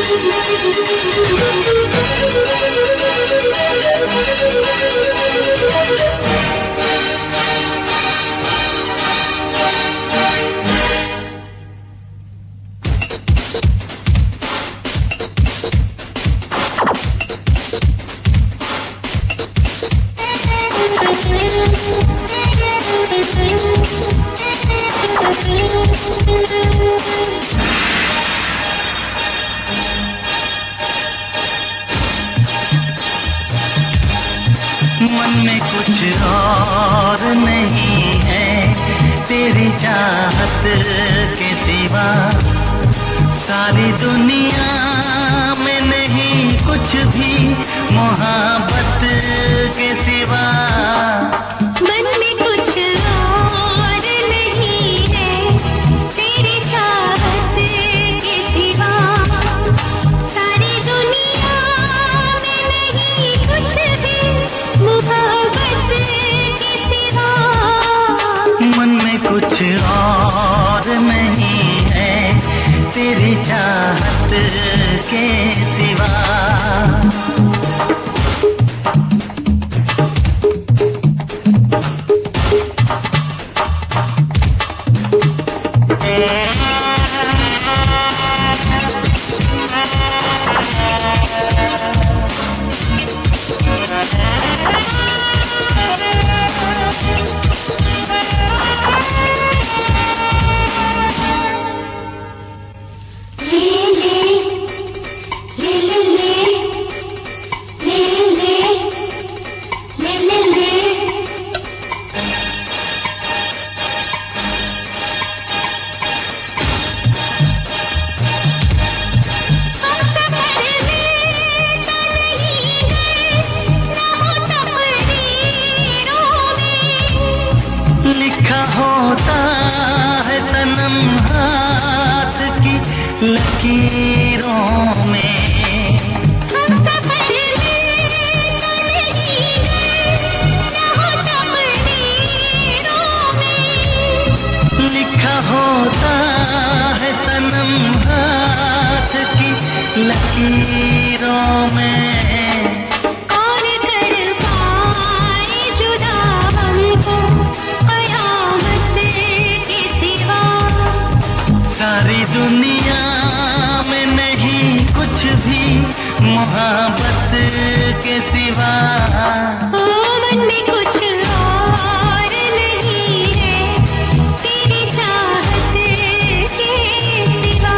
मन में कुछ और नहीं है तेरी चाहत के सिवा, सारी दुनिया में नहीं कुछ भी मोहब्बत के सिवा। मन में कुछ और नहीं है तेरी चाहत के सिवा, सारी दुनिया में नहीं कुछ भी मोहब्बत के सिवा। मन में कुछ और नहीं है तेरी चाहत के सिवा। लिखा होता है सनम हाथ की लकीरों में, हम सफर में तो नहीं गए ना हो तकदीरों में। लिखा होता है सनम हाथ की लकीरों में। सारी दुनिया में नहीं कुछ भी मोहब्बत के सिवा। मन में कुछ और नहीं है तेरी चाहत के सिवा।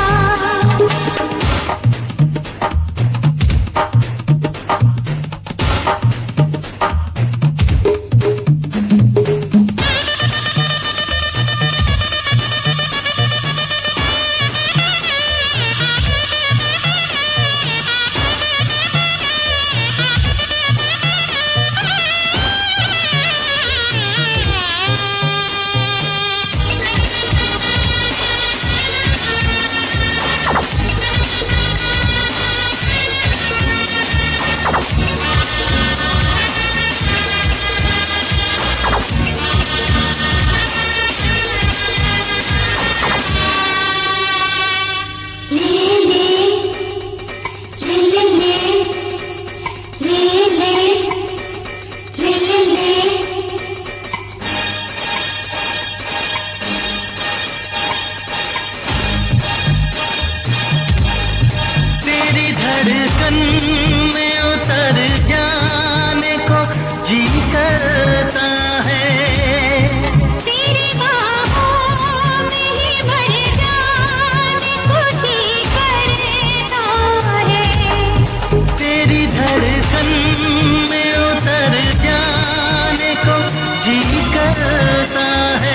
धड़कन में उतर जाने को जी करता है, तेरी बाहों में ही मर जाने को जी करता है। तेरी धड़कन में उतर जाने को जी करता है।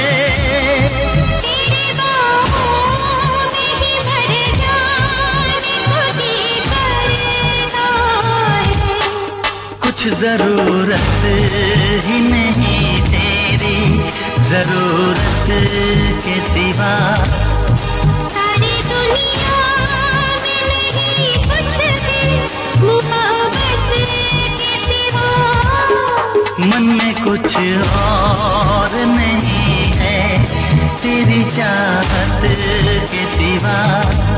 कुछ जरूरत ही नहीं तेरी जरूरत के सिवा। सारी दुनिया में नहीं कुछ भी मोहब्बत के सिवा। मन में कुछ और नहीं है तेरी चाहत के सिवा।